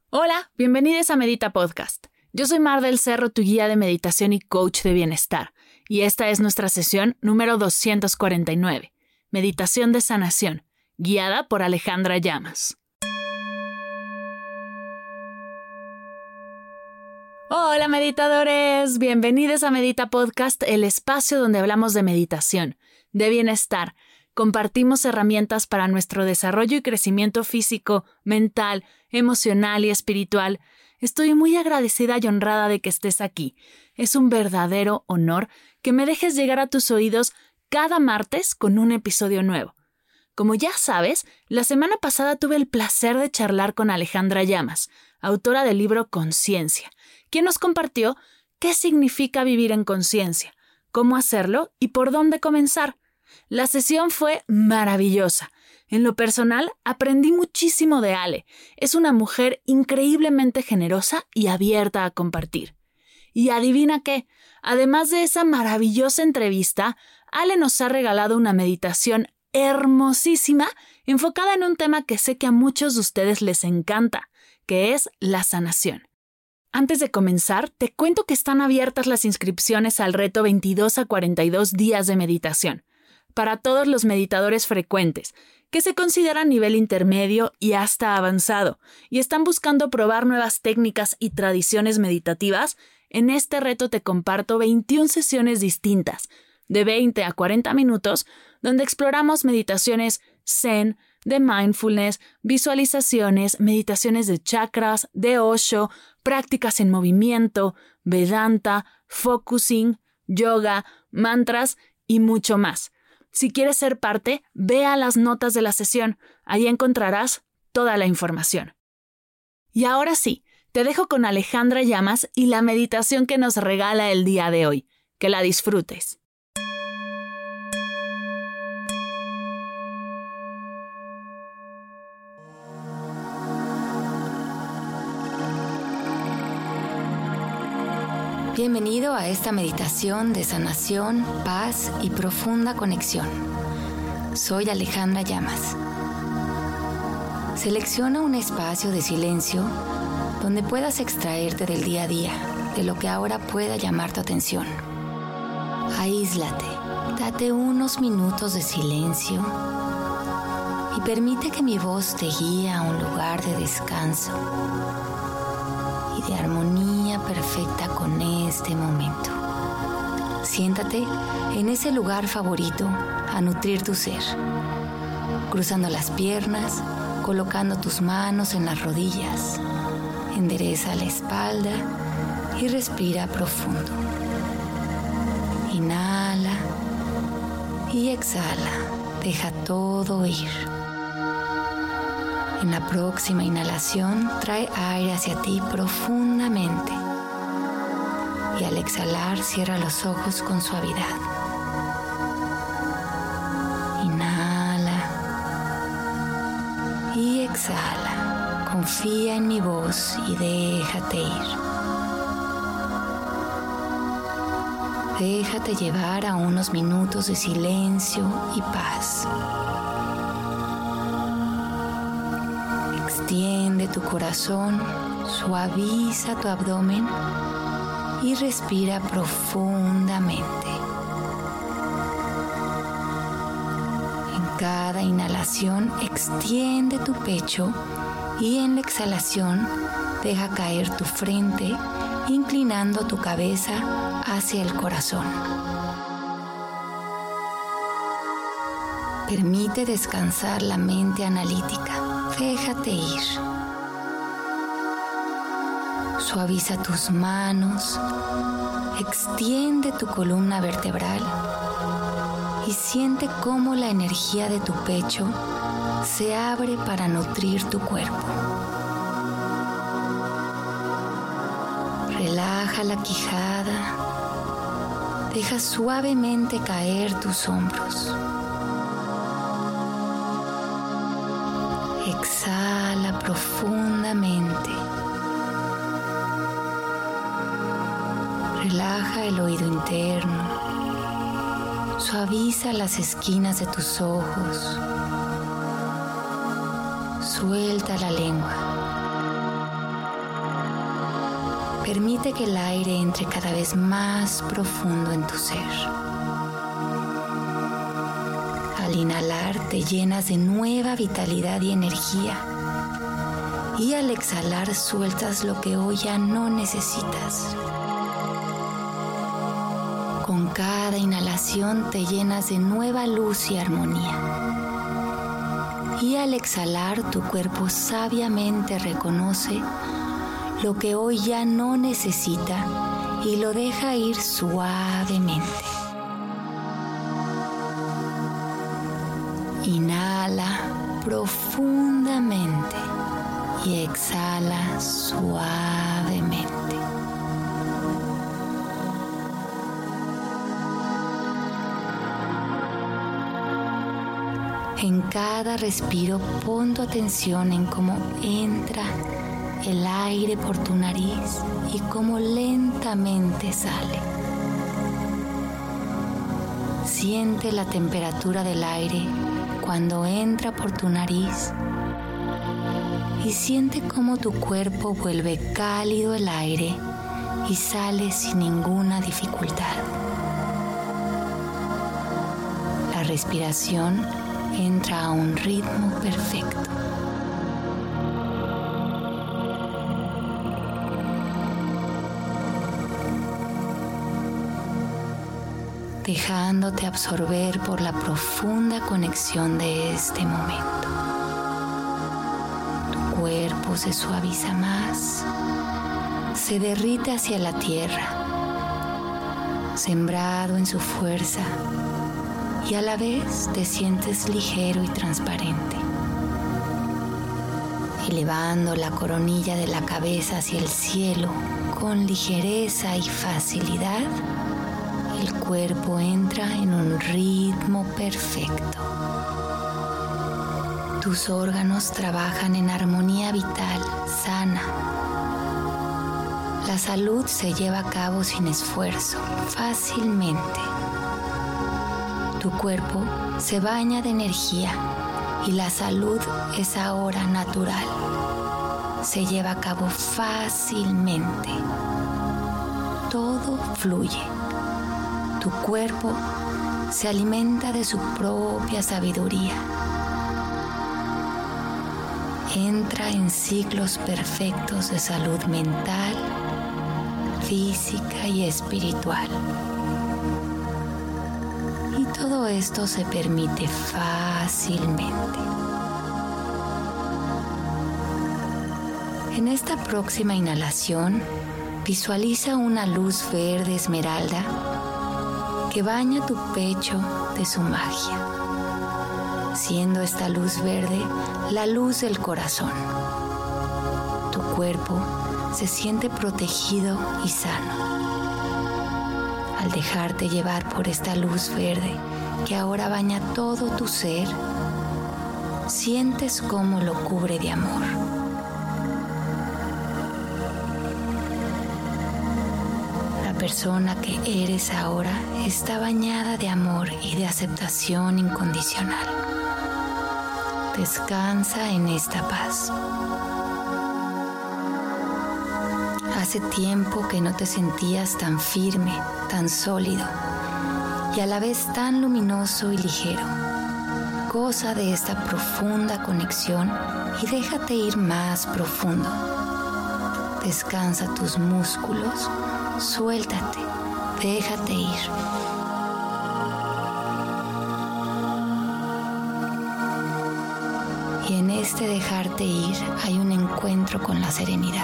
Hola, bienvenidos a Medita Podcast. Yo soy Mar del Cerro, tu guía de meditación y coach de bienestar, y esta es nuestra sesión número 249, Meditación de Sanación, guiada por Alejandra Llamas. Hola meditadores, bienvenidos a Medita Podcast, el espacio donde hablamos de meditación, de bienestar. Compartimos herramientas para nuestro desarrollo y crecimiento físico, mental, emocional y espiritual. Estoy muy agradecida y honrada de que estés aquí. Es un verdadero honor que me dejes llegar a tus oídos cada martes con un episodio nuevo. Como ya sabes, la semana pasada tuve el placer de charlar con Alejandra Llamas, autora del libro Conciencia, quien nos compartió qué significa vivir en conciencia, cómo hacerlo y por dónde comenzar. La sesión fue maravillosa. En lo personal, aprendí muchísimo de Ale. Es una mujer increíblemente generosa y abierta a compartir. Y adivina qué, además de esa maravillosa entrevista, Ale nos ha regalado una meditación hermosísima enfocada en un tema que sé que a muchos de ustedes les encanta, que es la sanación. Antes de comenzar, te cuento que están abiertas las inscripciones al reto 22 a 42 días de meditación, para todos los meditadores frecuentes, que se consideran nivel intermedio y hasta avanzado, y están buscando probar nuevas técnicas y tradiciones meditativas. En este reto te comparto 21 sesiones distintas, de 20 a 40 minutos, donde exploramos meditaciones zen, de mindfulness, visualizaciones, meditaciones de chakras, de Osho, prácticas en movimiento, Vedanta, focusing, yoga, mantras y mucho más. Si quieres ser parte, ve a las notas de la sesión. Ahí encontrarás toda la información. Y ahora sí, te dejo con Alejandra Llamas y la meditación que nos regala el día de hoy. Que la disfrutes. Bienvenido a esta meditación de sanación, paz y profunda conexión. Soy Alejandra Llamas. Selecciona un espacio de silencio donde puedas extraerte del día a día, de lo que ahora pueda llamar tu atención. Aíslate, date unos minutos de silencio y permite que mi voz te guíe a un lugar de descanso y de armonía perfecta con este momento. Siéntate en ese lugar favorito a nutrir tu ser, cruzando las piernas, colocando tus manos en las rodillas. Endereza la espalda y respira profundo. Inhala y exhala. Deja todo ir. En la próxima inhalación, trae aire hacia ti profundamente. Y al exhalar, cierra los ojos con suavidad. Inhala y exhala. Confía en mi voz y déjate ir. Déjate llevar a unos minutos de silencio y paz. Extiende tu corazón, suaviza tu abdomen y respira profundamente. En cada inhalación, extiende tu pecho y en la exhalación, deja caer tu frente, inclinando tu cabeza hacia el corazón. Permite descansar la mente analítica. Déjate ir. Suaviza tus manos, extiende tu columna vertebral y siente cómo la energía de tu pecho se abre para nutrir tu cuerpo. Relaja la quijada, deja suavemente caer tus hombros. Exhala profundamente. Relaja el oído interno. Suaviza las esquinas de tus ojos. Suelta la lengua. Permite que el aire entre cada vez más profundo en tu ser. Al inhalar te llenas de nueva vitalidad y energía. Y al exhalar sueltas lo que hoy ya no necesitas. Con cada inhalación te llenas de nueva luz y armonía. Y al exhalar tu cuerpo sabiamente reconoce lo que hoy ya no necesita y lo deja ir suavemente. Inhala profundamente y exhala suavemente. En cada respiro pon tu atención en cómo entra el aire por tu nariz y cómo lentamente sale. Siente la temperatura del aire cuando entra por tu nariz y siente cómo tu cuerpo vuelve cálido el aire y sale sin ninguna dificultad. La respiración entra a un ritmo perfecto. Dejándote absorber por la profunda conexión de este momento. Tu cuerpo se suaviza más, se derrite hacia la tierra, sembrado en su fuerza, y a la vez te sientes ligero y transparente. Elevando la coronilla de la cabeza hacia el cielo con ligereza y facilidad, el cuerpo entra en un ritmo perfecto. Tus órganos trabajan en armonía vital, sana. La salud se lleva a cabo sin esfuerzo, fácilmente. Tu cuerpo se baña de energía y la salud es ahora natural. Se lleva a cabo fácilmente. Todo fluye. Tu cuerpo se alimenta de su propia sabiduría. Entra en ciclos perfectos de salud mental, física y espiritual. Y todo esto se permite fácilmente. En esta próxima inhalación, visualiza una luz verde esmeralda que baña tu pecho de su magia, siendo esta luz verde la luz del corazón. Tu cuerpo se siente protegido y sano. Al dejarte llevar por esta luz verde que ahora baña todo tu ser, sientes cómo lo cubre de amor. La persona que eres ahora está bañada de amor y de aceptación incondicional. Descansa en esta paz. Hace tiempo que no te sentías tan firme, tan sólido y a la vez tan luminoso y ligero. Goza de esta profunda conexión y déjate ir más profundo. Descansa tus músculos, suéltate, déjate ir. Y en este dejarte ir hay un encuentro con la serenidad.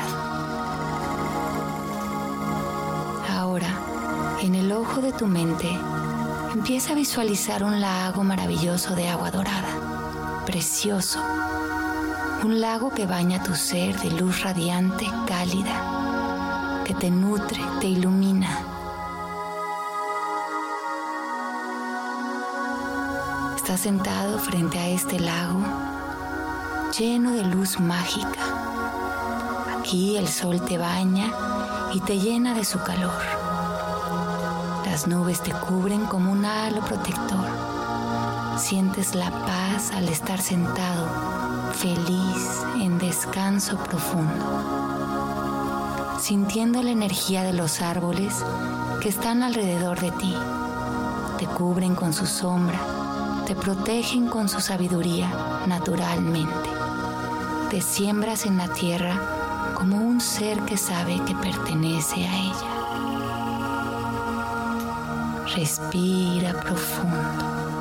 Ahora, en el ojo de tu mente, empieza a visualizar un lago maravilloso de agua dorada, precioso. Un lago que baña tu ser de luz radiante, cálida, que te nutre, te ilumina. Estás sentado frente a este lago lleno de luz mágica. Aquí el sol te baña y te llena de su calor. Las nubes te cubren como un halo protector. Sientes la paz al estar sentado, feliz, en descanso profundo. sintiendo la energía de los árboles que están alrededor de ti. Te cubren con su sombra, te protegen con su sabiduría naturalmente. Te siembras en la tierra como un ser que sabe que pertenece a ella. Respira profundo.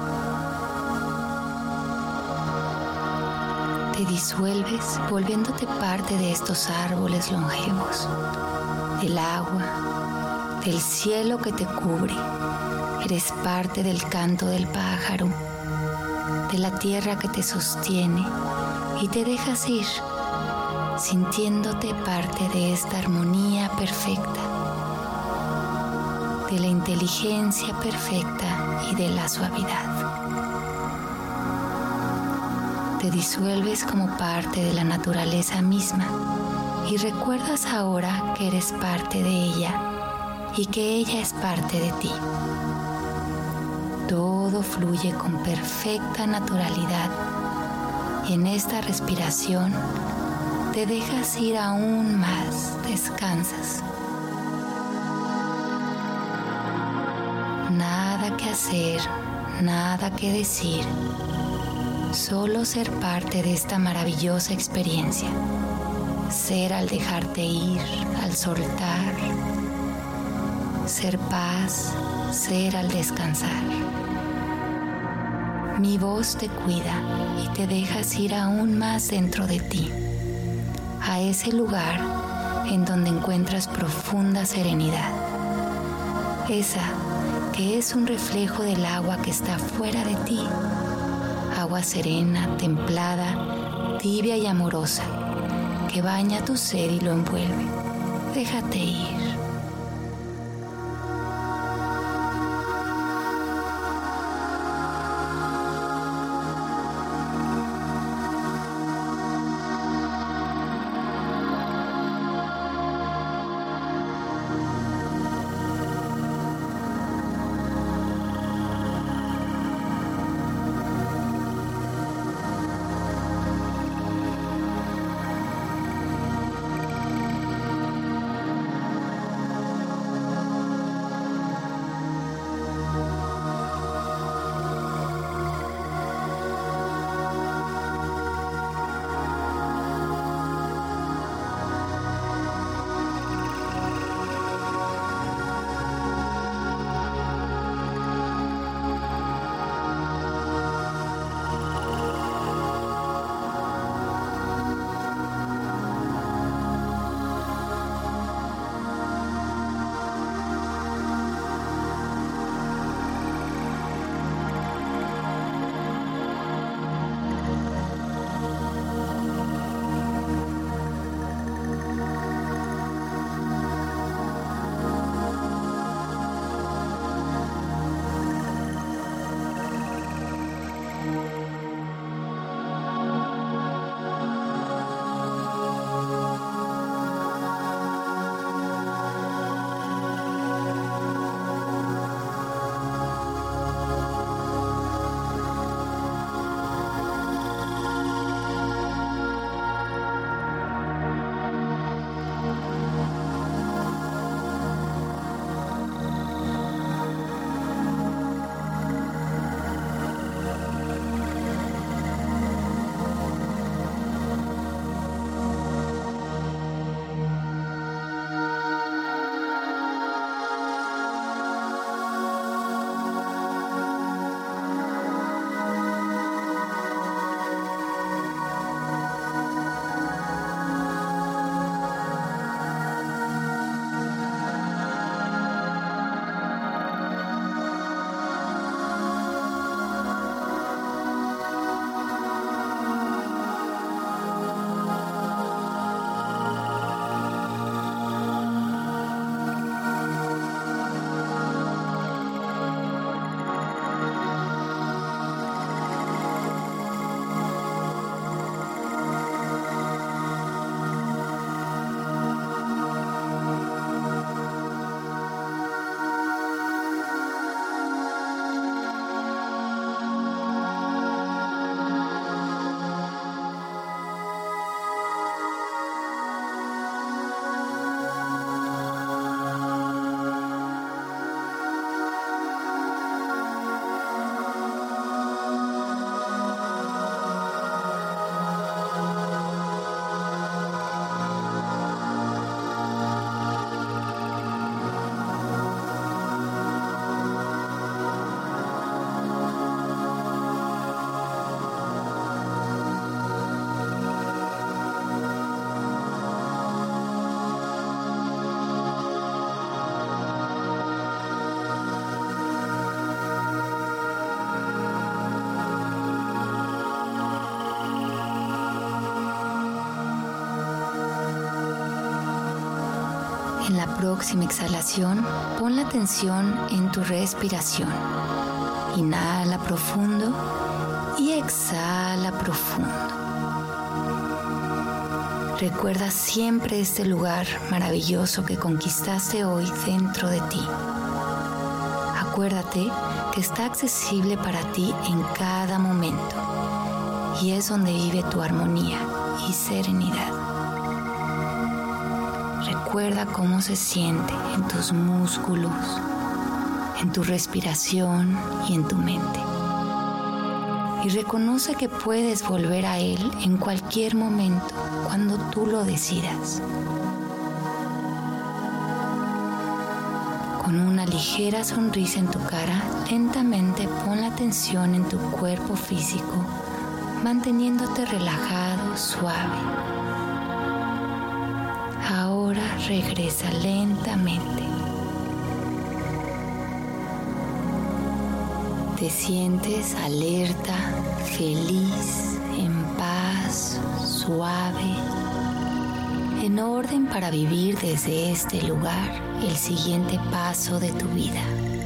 Te disuelves volviéndote parte de estos árboles longevos, del agua, del cielo que te cubre. Eres parte del canto del pájaro, de la tierra que te sostiene y te dejas ir, sintiéndote parte de esta armonía perfecta, de la inteligencia perfecta y de la suavidad. Te disuelves como parte de la naturaleza misma y recuerdas ahora que eres parte de ella y que ella es parte de ti. Todo fluye con perfecta naturalidad y en esta respiración te dejas ir aún más, descansas. Nada que hacer, nada que decir, solo ser parte de esta maravillosa experiencia. Ser al dejarte ir, al soltar. Ser paz, ser al descansar. Mi voz te cuida y te dejas ir aún más dentro de ti, a ese lugar en donde encuentras profunda serenidad. Esa que es un reflejo del agua que está fuera de ti. Agua serena, templada, tibia y amorosa, que baña tu ser y lo envuelve. Déjate ir. En la próxima exhalación, pon la atención en tu respiración. Inhala profundo y exhala profundo. Recuerda siempre este lugar maravilloso que conquistaste hoy dentro de ti. Acuérdate que está accesible para ti en cada momento y es donde vive tu armonía y serenidad. Recuerda cómo se siente en tus músculos, en tu respiración y en tu mente. Y reconoce que puedes volver a él en cualquier momento cuando tú lo decidas. Con una ligera sonrisa en tu cara, lentamente pon la atención en tu cuerpo físico, manteniéndote relajado, suave. Ahora regresa lentamente. Te sientes alerta, feliz, en paz, suave, en orden para vivir desde este lugar el siguiente paso de tu vida.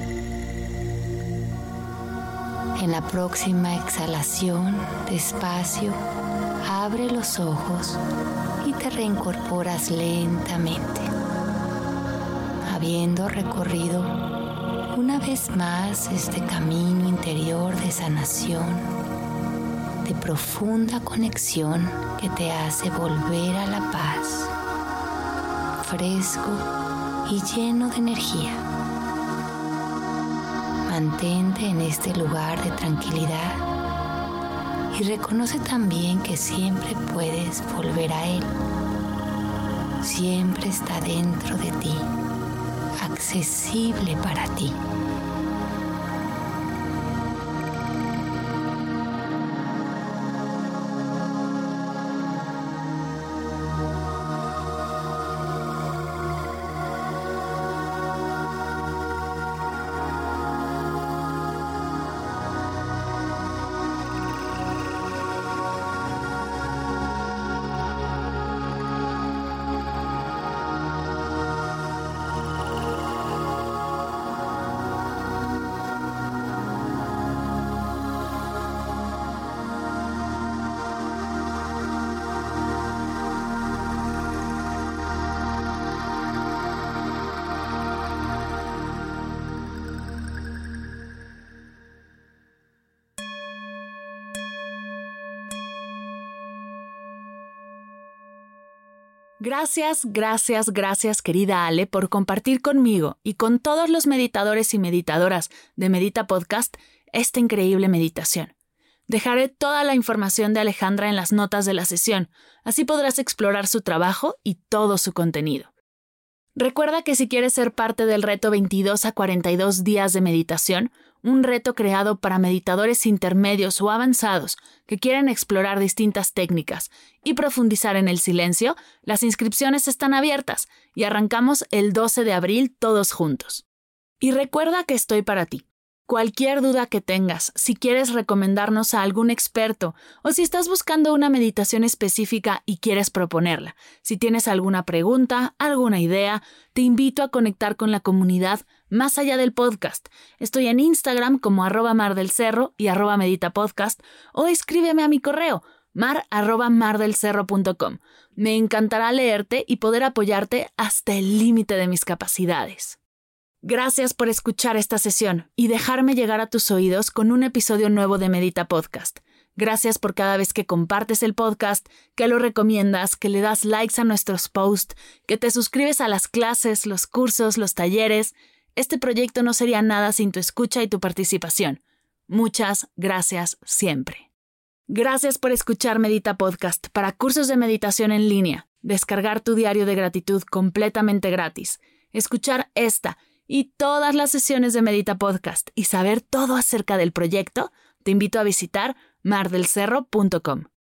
En la próxima exhalación, despacio, abre los ojos y te reincorporas lentamente, habiendo recorrido una vez más este camino interior de sanación, de profunda conexión que te hace volver a la paz, fresco y lleno de energía. Mantente en este lugar de tranquilidad y reconoce también que siempre puedes volver a él. Siempre está dentro de ti, accesible para ti. Gracias, querida Ale, por compartir conmigo y con todos los meditadores y meditadoras de Medita Podcast esta increíble meditación. Dejaré toda la información de Alejandra en las notas de la sesión, así podrás explorar su trabajo y todo su contenido. Recuerda que si quieres ser parte del reto 22 a 42 días de meditación, un reto creado para meditadores intermedios o avanzados que quieren explorar distintas técnicas y profundizar en el silencio, las inscripciones están abiertas y arrancamos el 12 de abril todos juntos. Y recuerda que estoy para ti. Cualquier duda que tengas, si quieres recomendarnos a algún experto o si estás buscando una meditación específica y quieres proponerla, si tienes alguna pregunta, alguna idea, te invito a conectar con la comunidad más allá del podcast. Estoy en Instagram como @mardelcerro y @meditapodcast o escríbeme a mi correo mar@mardelcerro.com. Me encantará leerte y poder apoyarte hasta el límite de mis capacidades. Gracias por escuchar esta sesión y dejarme llegar a tus oídos con un episodio nuevo de Medita Podcast. Gracias por cada vez que compartes el podcast, que lo recomiendas, que le das likes a nuestros posts, que te suscribes a las clases, los cursos, los talleres. Este proyecto no sería nada sin tu escucha y tu participación. Muchas gracias siempre. Gracias por escuchar Medita Podcast para cursos de meditación en línea, descargar tu diario de gratitud completamente gratis, escuchar esta y todas las sesiones de Medita Podcast y saber todo acerca del proyecto, te invito a visitar mardelcerro.com.